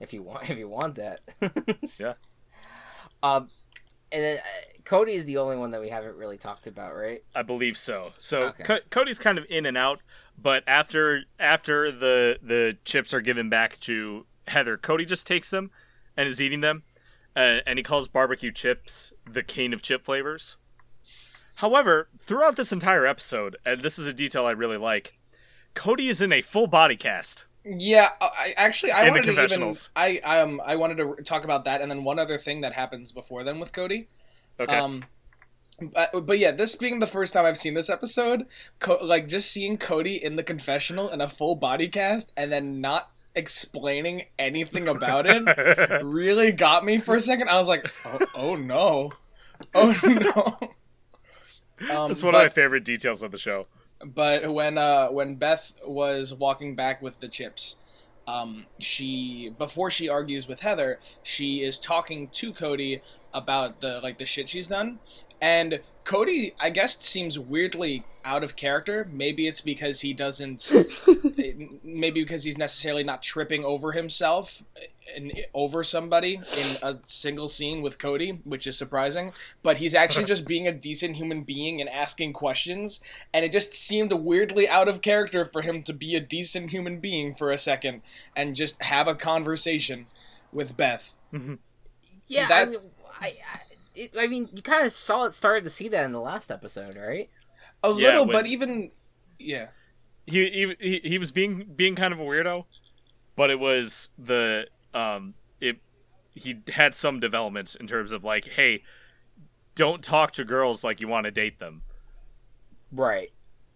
if you want if you want that. Yeah. Um, and then uh, Cody is the only one that we haven't really talked about, right? I believe so. So Okay. Co- Cody's kind of in and out, but after after the the chips are given back to Heather, Cody just takes them and is eating them, uh, and he calls barbecue chips the king of chip flavors. However, throughout this entire episode, and this is a detail I really like, Cody is in a full body cast. Yeah, I actually I In the wanted to even confessionals. I um I wanted to talk about that, and then one other thing that happens before then with Cody. Okay. Um, but, but yeah, this being the first time I've seen this episode, Co- like just seeing Cody in the confessional in a full body cast and then not explaining anything about it really got me for a second. I was like, oh, oh no, oh no. Um, That's one but, of my favorite details of the show. But when uh when Beth was walking back with the chips, um she before she argues with Heather, she is talking to Cody about the like the shit she's done. And Cody, I guess, seems weirdly out of character. Maybe it's because he doesn't. Maybe because he's necessarily not tripping over himself and over somebody in a single scene with Cody, which is surprising. But he's actually just being a decent human being and asking questions. And it just seemed weirdly out of character for him to be a decent human being for a second and just have a conversation with Beth. Yeah, That- I mean, I, I, it, I mean, you kind of saw it started to see that in the last episode, right? A Yeah, little, when- but even yeah. He, he he he was being being kind of a weirdo, but it was the um it he had some developments in terms of like, hey, don't talk to girls like you want to date them. Right.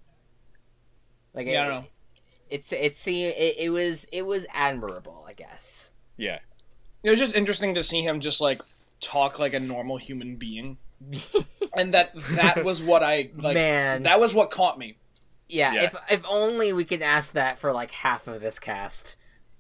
Like, Yeah, it, I don't know. It's it's see it, it was it was admirable, I guess. Yeah. It was just interesting to see him just like talk like a normal human being, and that that was what I like. Man. That was what caught me. Yeah, Yeah. if if only we could ask that for like half of this cast.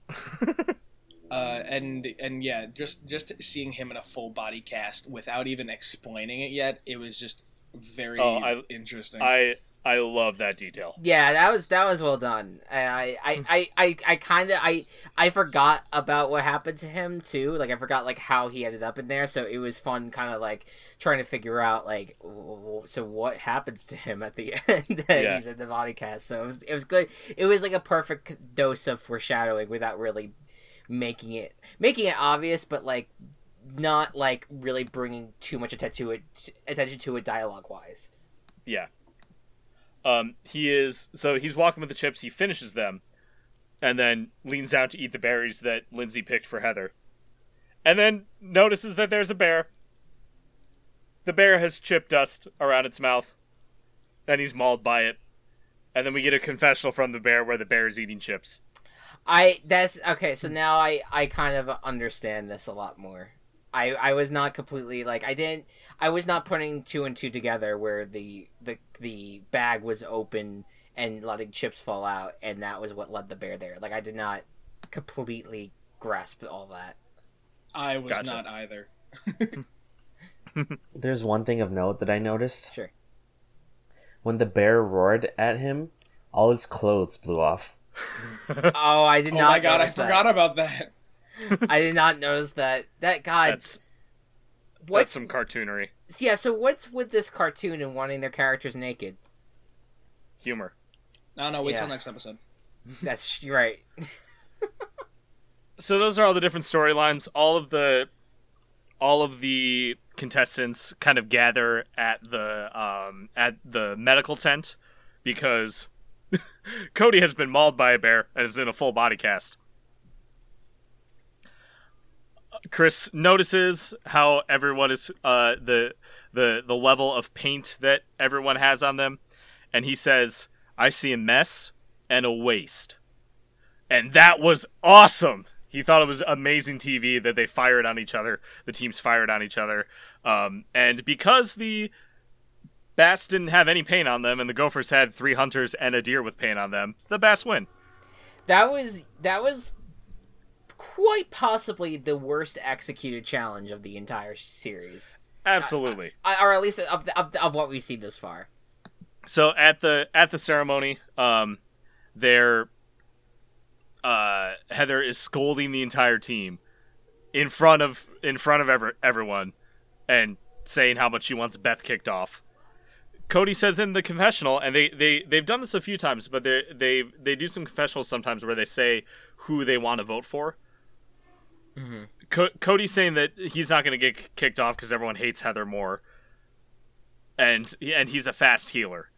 Uh, and and yeah, just just seeing him in a full body cast without even explaining it yet, it was just very Oh, I- interesting. I I love that detail. Yeah, that was that was well done. I I I I, I kind of I I forgot about what happened to him too. Like I forgot like how he ended up in there. So it was fun, kind of like trying to figure out like w- w- so what happens to him at the end that Yeah. he's in the body cast. So it was it was good. It was like a perfect dose of foreshadowing without really making it making it obvious, but like not like really bringing too much attention to it attention to it dialogue wise. Yeah. Um, he is so he's walking with the chips. He finishes them, and then leans down to eat the berries that Lindsay picked for Heather, and then notices that there's a bear. The bear has chip dust around its mouth, and he's mauled by it. And then we get a confessional from the bear where the bear is eating chips. I that's okay. So now I I kind of understand this a lot more. I I was not completely like I didn't I was not putting two and two together where the the the bag was open and letting chips fall out, and that was what led the bear there. Like I did not completely grasp all that. I was Gotcha. not either. There's one thing of note that I noticed. Sure. When the bear roared at him, all his clothes blew off. Oh, I did Oh not. my god, I notice that. forgot about that. I did not notice that. That God. That's that's What's some cartoonery yeah? So what's with this cartoon and wanting their characters naked? humor. No, no, wait Yeah. till next episode. That's you're right. So those are all the different storylines. All of the all of the contestants kind of gather at the um, at the medical tent because Cody has been mauled by a bear and is in a full body cast. Chris notices how everyone is uh, the the the level of paint that everyone has on them, and he says, "I see a mess and a waste," and that was awesome. He thought it was amazing T V that they fired on each other. The teams fired on each other, um, and because the Bass didn't have any paint on them, and the Gophers had three hunters and a deer with paint on them, the Bass win. That was that was quite possibly the worst executed challenge of the entire series, Absolutely. I, or at least of, the, of, the, of what we've seen this far. So at the at the ceremony, um, they're uh, Heather is scolding the entire team in front of in front of ever, everyone and saying how much she wants Beth kicked off. Cody says in the confessional, and they, they, they've done this a few times, but they they they do some confessionals sometimes where they say who they want to vote for. Mm-hmm. Co- Cody's saying that he's not going to get kicked off because everyone hates Heather more, and and he's a fast healer.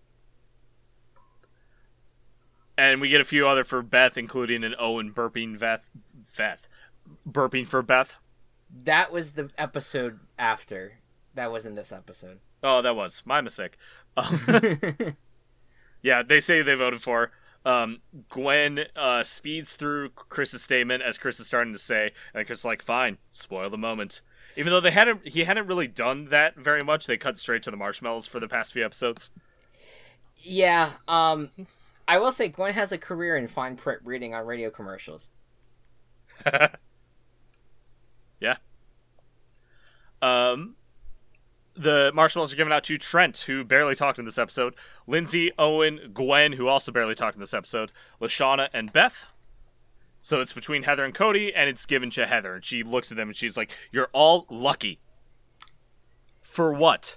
And we get a few other for Beth, including an Owen burping Beth, Beth, burping for Beth. That was the episode after. That wasn't this episode. Oh, that was my mistake. Um, yeah, they say they voted for. Um, Gwen uh, speeds through Chris's statement as Chris is starting to say, and Chris is like, "Fine, spoil the moment." Even though they hadn't, he hadn't really done that very much. They cut straight to the marshmallows for the past few episodes. Yeah, um, I will say Gwen has a career in fine print reading on radio commercials. Yeah. Um, the marshmallows are given out to Trent, who barely talked in this episode, Lindsay, Owen, Gwen, who also barely talked in this episode, Lashana, and Beth. So it's between Heather and Cody, and it's given to Heather. And she looks at them and she's like, "You're all lucky." For what?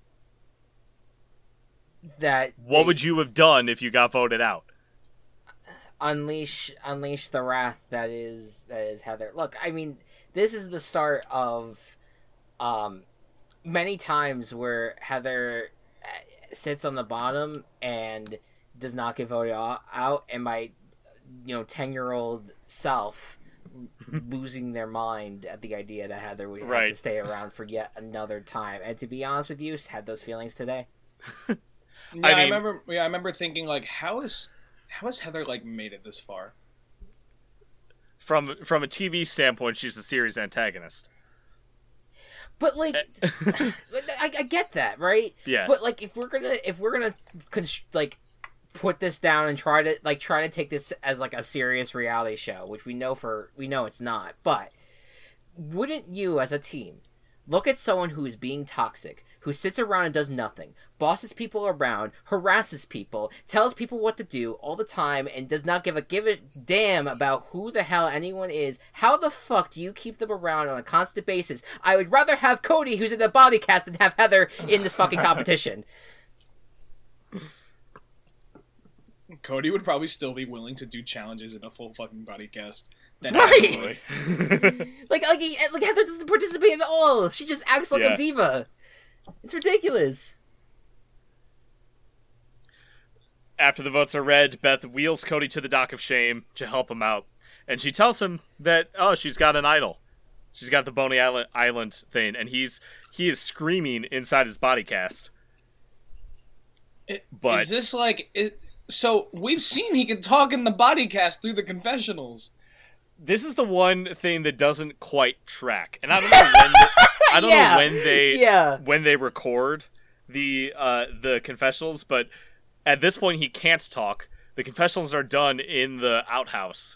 That What they would you have done if you got voted out? unleash unleash the wrath that is that is Heather. Look, I mean, this is the start of um many times where Heather sits on the bottom and does not get voted out, and my you know ten year old self losing their mind at the idea that Heather would have Right. to stay around for yet another time. And to be honest with you, had those feelings today. Yeah, I I, mean- remember. Yeah, I remember thinking like, how is how has Heather like made it this far? From from a T V standpoint, she's a series antagonist. But like, I, I get that, right? Yeah. But like, if we're gonna if we're gonna const- like put this down and try to like try to take this as like a serious reality show, which we know for we know it's not, but wouldn't you as a team look at someone who is being toxic, who sits around and does nothing, bosses people around, harasses people, tells people what to do all the time, and does not give a give a damn about who the hell anyone is? How the fuck do you keep them around on a constant basis? I would rather have Cody, who's in the body cast, than have Heather in this fucking competition. Cody would probably still be willing to do challenges in a full fucking body cast. Then Right! like, like, like Heather doesn't participate at all. She just acts like Yeah. a diva. It's ridiculous. After the votes are read, Beth wheels Cody to the dock of shame to help him out. And she tells him that, oh, she's got an idol. She's got the Boney Island, Island thing. And he's he is screaming inside his body cast. It, But- is this like? It, so we've seen he can talk in the body cast through the confessionals. This is the one thing that doesn't quite track. And I don't know when they, I don't Yeah. know when they Yeah. when they record the uh, the confessionals, but at this point he can't talk. The confessionals are done in the outhouse.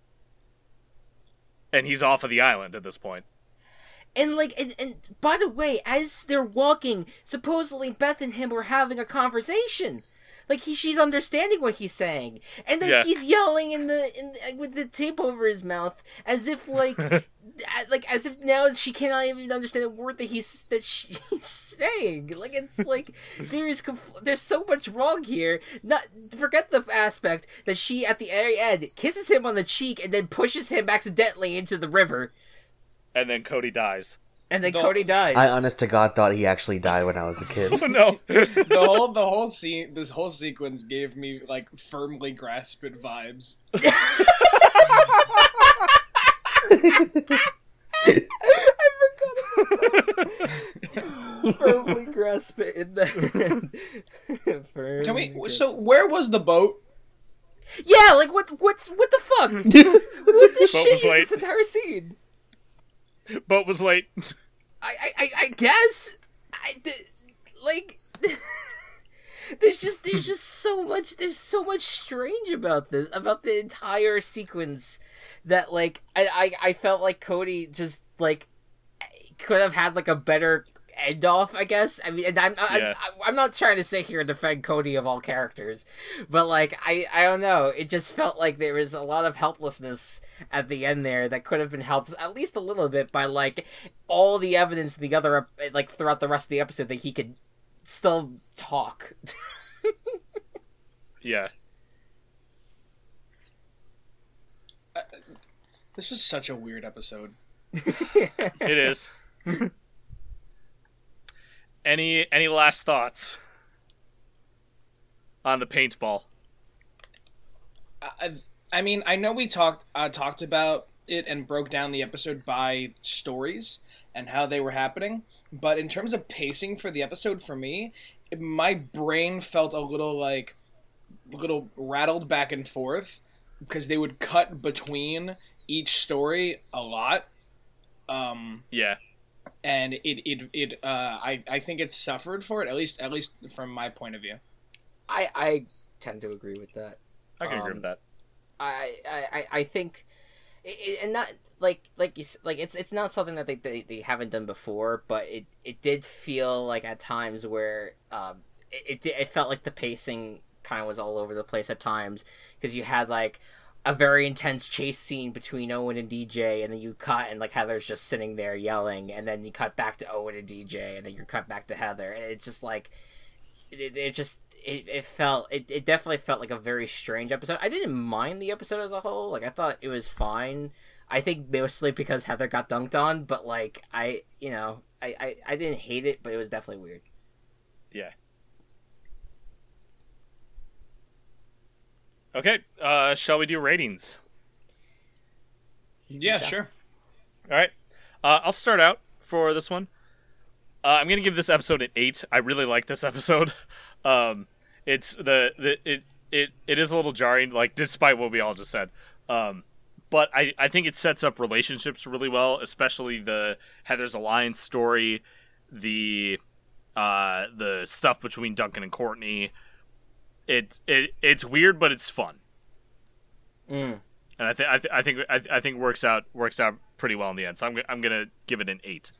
And he's off of the island at this point. And like, and, and by the way, as they're walking, supposedly Beth and him were having a conversation. Like he, she's understanding what he's saying, and then Yeah. he's yelling in the in with the tape over his mouth, as if like, like as if now she cannot even understand a word that he's that she, he's saying. Like it's like there is conf- there's so much wrong here. Not forget the aspect that she at the very end kisses him on the cheek and then pushes him accidentally into the river, And then Cody dies. and then The- Cody dies. I honest to God thought he actually died when I was a kid. Oh no. The whole the whole scene, this whole sequence gave me like firmly grasp it vibes. I forgot about that. Firmly grasp it in the Firmly Can we? grasp- So where was the boat? Yeah, like what? What's what the fuck? What the was shit is late. this entire scene? Boat was late. I I I, I guess I th- like. There's just there's just so much there's so much strange about this about the entire sequence that like I, I, I felt like Cody just like could have had like a better end off, I guess. I mean, and I'm I'm, Yeah. I'm I'm not trying to sit here and defend Cody of all characters, but like I I don't know, it just felt like there was a lot of helplessness at the end there that could have been helped at least a little bit by like all the evidence in the other ep- like throughout the rest of the episode that he could still talk. Yeah. This was such a weird episode. It is. Any any last thoughts on the paintball? I, I mean, I know we talked uh, talked about it and broke down the episode by stories and how they were happening, but in terms of pacing for the episode, for me, my brain felt a little like a little rattled back and forth because they would cut between each story a lot. Um, Yeah. and it it it uh, I I think it suffered for it, at least at least from my point of view. I I tend to agree with that. I can agree Um, with that. I I, I think, it, and not like like you s- like it's it's not something that they, they, they haven't done before, but it, it did feel like at times where um it it, did- it felt like the pacing kind of was all over the place at times because you had like a very intense chase scene between Owen and D J, and then you cut and like Heather's just sitting there yelling, and then you cut back to Owen and D J, and then you cut back to Heather, and it's just like it, it just it, it felt it, it definitely felt like a very strange episode. I didn't mind the episode as a whole, like I thought it was fine. I think mostly because Heather got dunked on, but like I you know I, I, I didn't hate it, but it was definitely weird. Yeah. Okay, uh, shall we do ratings? Yeah, Yeah. sure. All right, uh, I'll start out for this one. Uh, I'm gonna give this episode an eight. I really like this episode. Um, it's the, the it it it is a little jarring, like despite what we all just said. Um, but I I think it sets up relationships really well, especially the Heather's Alliance story, the uh the stuff between Duncan and Courtney. It it it's weird, but it's fun. Mm. And I think I, th- I think I, I think works out works out pretty well in the end. So I'm g- I'm gonna give it an eight.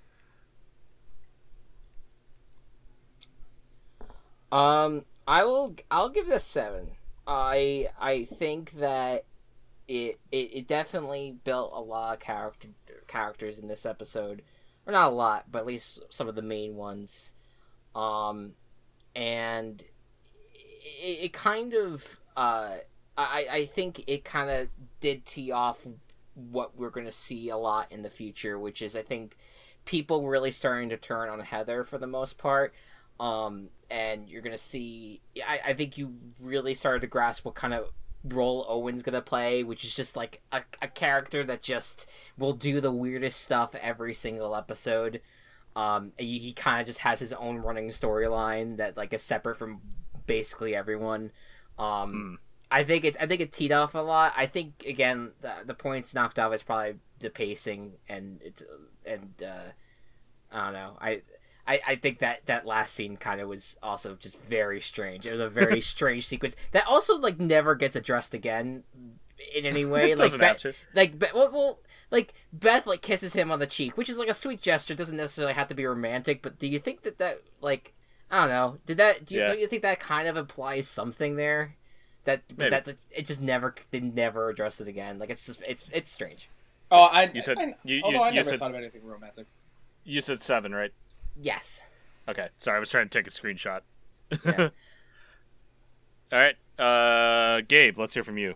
Um, I will. I'll give it a seven. I I think that it it, it definitely built a lot of character characters in this episode, or not a lot, but at least some of the main ones. Um, and it, it kind of uh I I think it kind of did tee off what we're gonna see a lot in the future, which is I think people really starting to turn on Heather for the most part. Um, and you're gonna see. I, I think you really started to grasp what kind of role Owen's gonna play, which is just like a, a character that just will do the weirdest stuff every single episode. Um, he, he kind of just has his own running storyline that like is separate from basically everyone. Um, Mm. I think it. I think it teed off a lot. I think again the the points knocked off is probably the pacing and it's and uh, I don't know. I. I, I think that, that last scene kind of was also just very strange. It was a very strange sequence that also like never gets addressed again in any way. It like doesn't have Beth, to. like Beth, well, well, like Beth like kisses him on the cheek, which is like a sweet gesture. It doesn't necessarily have to be romantic. But do you think that that like I don't know? Did that? Do you, Yeah. don't you think that kind of implies something there? That Maybe. that it just never they never address it again. Like it's just it's it's strange. Oh, I You said- I, you- you- although I you never said- thought about anything romantic. You said seven, right? Yes. Okay. Sorry, I was trying to take a screenshot. Yeah. All right, uh, Gabe, let's hear from you.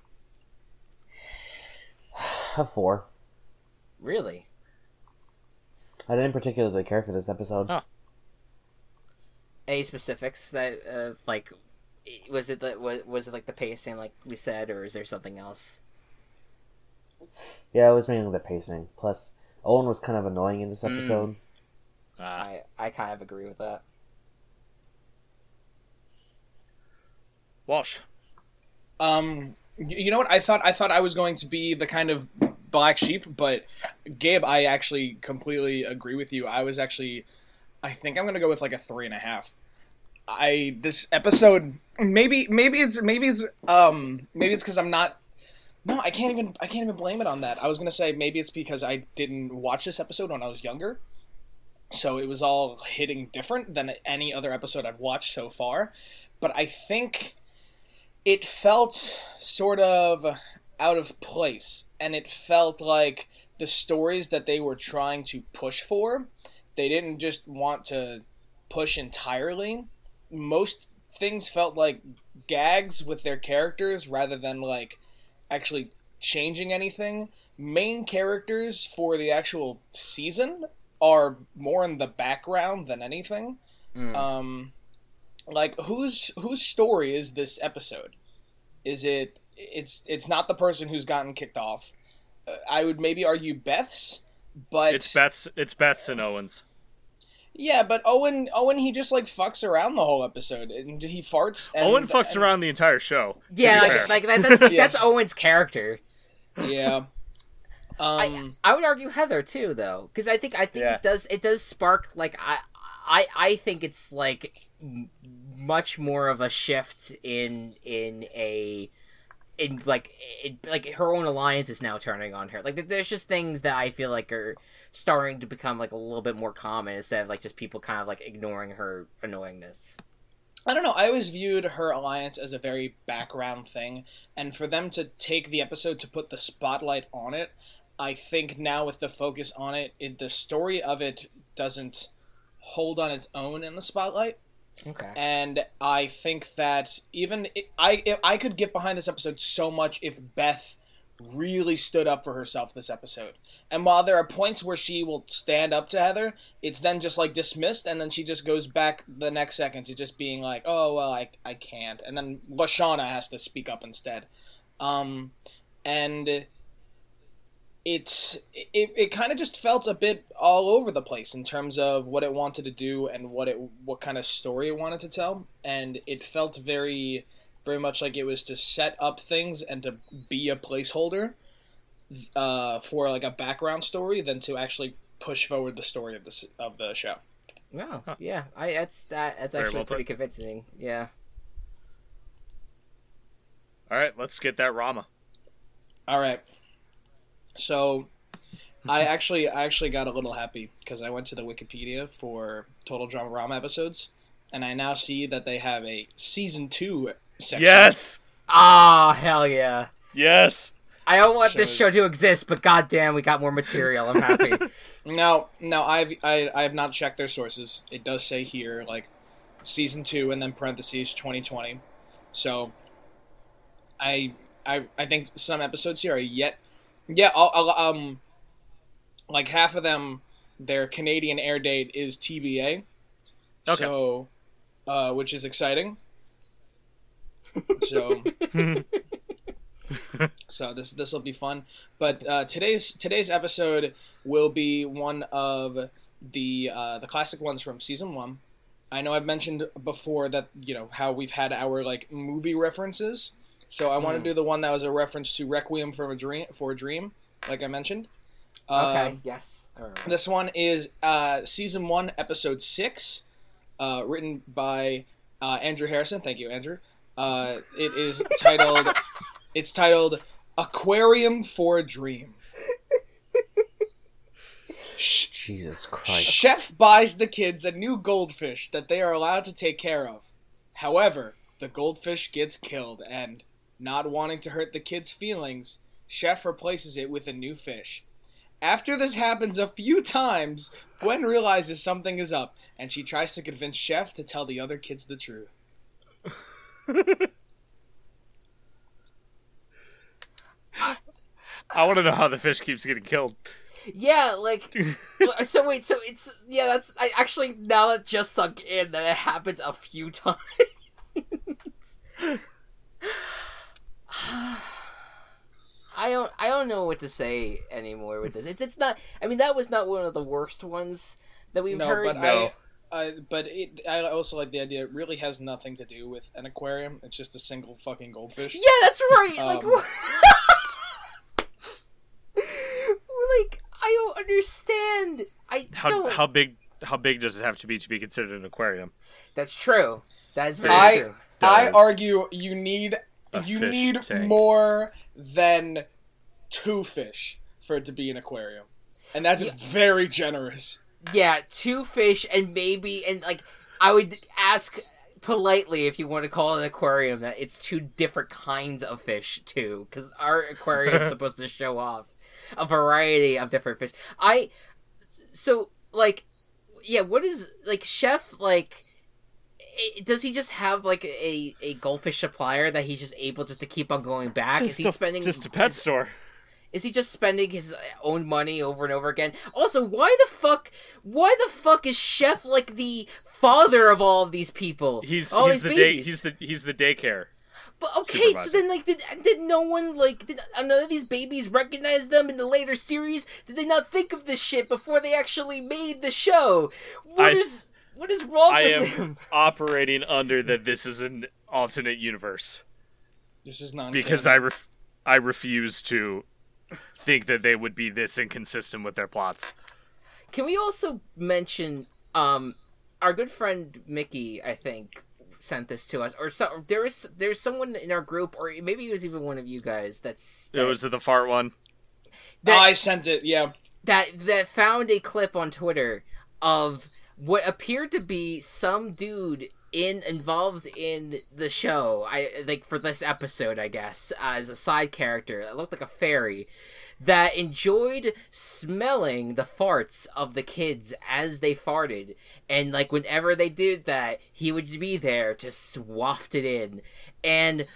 A four. Really? I didn't particularly care for this episode. Oh. Any specifics that uh, like was it the was, was it like the pacing like we said, or is there something else? Yeah, it was mainly the pacing. Plus, Owen was kind of annoying in this Mm. episode. Uh, I I kind of agree with that. Walsh. Um, y- you know what? I thought I thought I was going to be the kind of black sheep, but Gabe, I actually completely agree with you. I was actually, I think I'm gonna go with like a three and a half. I this episode maybe maybe it's maybe it's um maybe it's because I'm not. No, I can't even I can't even blame it on that. I was gonna say maybe it's because I didn't watch this episode when I was younger. so it was all hitting different than any other episode I've watched so far. But I think it felt sort of out of place, and it felt like the stories that they were trying to push for, they didn't just want to push entirely. Most things felt like gags with their characters rather than like actually changing anything. Main characters for the actual season are more in the background than anything. Mm. Um, like whose whose story is this episode? Is it? It's it's not the person who's gotten kicked off. Uh, I would maybe argue Beth's, but it's Beth's. It's Beth's and Owen's. Yeah, but Owen, Owen, he just like fucks around the whole episode, and he farts. And, Owen fucks and, around the entire show. Yeah, like, like that, that's like, yes. that's Owen's character. Yeah. Um, I, I would argue Heather too, though, because I think I think yeah. it does it does spark like I I I think it's like m- much more of a shift in in a. In like, in, like her own alliance is now turning on her. Like, there's just things that I feel like are starting to become like a little bit more common instead of like just people kind of like ignoring her annoyingness. I don't know. I always viewed her alliance as a very background thing, and for them to take the episode to put the spotlight on it, I think now with the focus on it, it the story of it doesn't hold on its own in the spotlight. Okay. And I think that even if, I if I could get behind this episode so much if Beth really stood up for herself this episode. And while there are points where she will stand up to Heather, it's then just like dismissed, and then she just goes back the next second to just being like, "Oh well, I I can't," and then Lashana has to speak up instead. Um, and it's it, it kind of just felt a bit all over the place in terms of what it wanted to do and what it what kind of story it wanted to tell, and it felt very very much like it was to set up things and to be a placeholder uh, for like a background story than to actually push forward the story of the of the show. Wow, huh. yeah, I that's that that's very actually well pretty put. convincing. Yeah. All right, let's get that Rama. All right. So, I actually I actually got a little happy because I went to the Wikipedia for Total Drama Rama episodes, and I now see that they have a season two section. Yes! Ah, oh, hell yeah. Yes! I don't want Shows. this show to exist, but goddamn, we got more material. I'm happy. No, no, I've I, I have not checked their sources. It does say here like season two and then parentheses twenty twenty. So, I I I think some episodes here are yet. Yeah, I'll, I'll, um, like half of them, their Canadian air date is T B A, okay. so, uh, which is exciting. So, so this this will be fun. But uh, today's today's episode will be one of the uh, the classic ones from season one. I know I've mentioned before that you know how we've had our like movie references. So I mm. want to do the one that was a reference to Requiem for a Dream, for a Dream, like I mentioned. Okay. Uh, yes. Right. This one is uh, season one, episode six, uh, written by uh, Andrew Harrison. Thank you, Andrew. Uh, it is titled. It's titled Aquarium for a Dream. Jesus Christ! Chef buys the kids a new goldfish that they are allowed to take care of. However, the goldfish gets killed, and not wanting to hurt the kids' feelings, Chef replaces it with a new fish. After this happens a few times, Gwen realizes something is up, and she tries to convince Chef to tell the other kids the truth. I want to know how the fish keeps getting killed. Yeah, like, so wait, so it's, yeah, that's, I actually, now that just sunk in that it happens a few times. I don't I don't know what to say anymore with this. It's it's not I mean that was not one of the worst ones that we've no, heard. But no, I, I but it I also like the idea it really has nothing to do with an aquarium. It's just a single fucking goldfish. Yeah, that's right. Um, like like I don't understand. I how don't how big how big does it have to be to be considered an aquarium? That's true. That is very I, true. I argue you need A you fish need tank. more than two fish for it to be an aquarium, and that's Yeah. very generous. yeah, two fish and maybe and like I would ask politely if you want to call it an aquarium that it's two different kinds of fish too, because our aquarium is supposed to show off a variety of different fish. I so like yeah, what is like Chef like? Does he just have like a, a goldfish supplier that he's just able just to keep on going back? Just is he a, spending just a pet is, store? Is he just spending his own money over and over again? Also, why the fuck? Why the fuck is Chef like the father of all of these people? He's all he's these the day, babies. he's the he's the daycare. But okay, so then like did did no one like did none of these babies recognize them in the later series? Did they not think of this shit before they actually made the show? What I, is what is wrong I with am them? operating under that this is an alternate universe. This is not because I ref- I refuse to think that they would be this inconsistent with their plots. Can we also mention um our good friend Mickey, I think, sent this to us, or so there is there's someone in our group, or maybe it was even one of you guys that's that, it was the fart one. that, I sent it. Yeah, that that found a clip on Twitter of what appeared to be some dude in involved in the show, I like for this episode, I guess, as a side character that looked like a fairy that enjoyed smelling the farts of the kids as they farted, and like whenever they did that, he would be there to swaft it in. And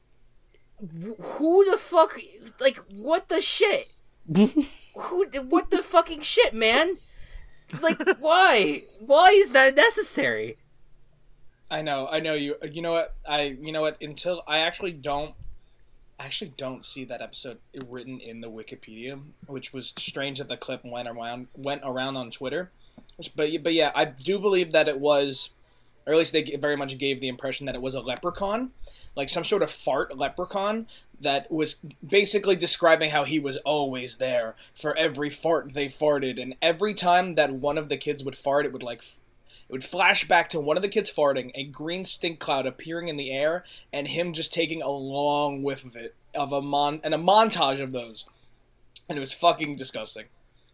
who the fuck, like, what the shit? who what the fucking shit, man? Like, why why is that necessary? I know, I know you. You know what? I you know what? Until I actually don't, I actually don't see that episode written in the Wikipedia, which was strange that the clip went around went around on Twitter. But but yeah, I do believe that it was, or at least they very much gave the impression that it was a leprechaun, like some sort of fart leprechaun that was basically describing how he was always there for every fart they farted, and every time that one of the kids would fart, it would like. It would flash back to one of the kids farting, a green stink cloud appearing in the air, and him just taking a long whiff of it, of a mon, and a montage of those, and it was fucking disgusting.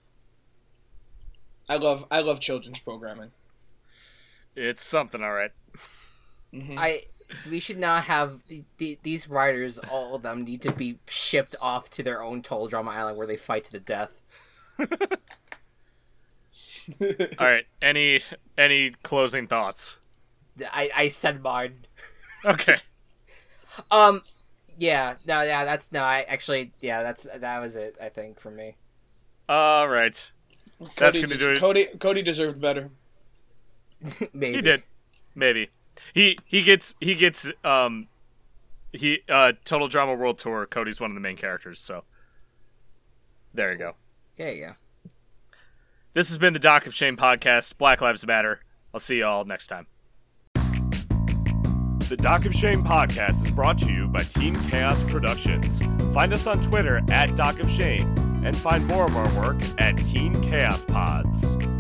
I love, I love children's programming. It's something, all right. Mm-hmm. I we should not have the, the, these writers. All of them need to be shipped off to their own Total Drama Island where they fight to the death. All right. Any any closing thoughts? I, I said mine. Okay. Um, yeah, no, yeah, that's no. I actually, yeah, that's that was it. I think for me. All right. That's Cody, gonna do it. Cody, Cody deserved better. Maybe He did. Maybe. He he gets he gets um he uh Total Drama World Tour. Cody's one of the main characters. So there you go. There you go. This has been the Doc of Shame podcast. Black Lives Matter. I'll see you all next time. The Doc of Shame podcast is brought to you by Team Chaos Productions. Find us on Twitter at Doc of Shame and find more of our work at Team Chaos Pods.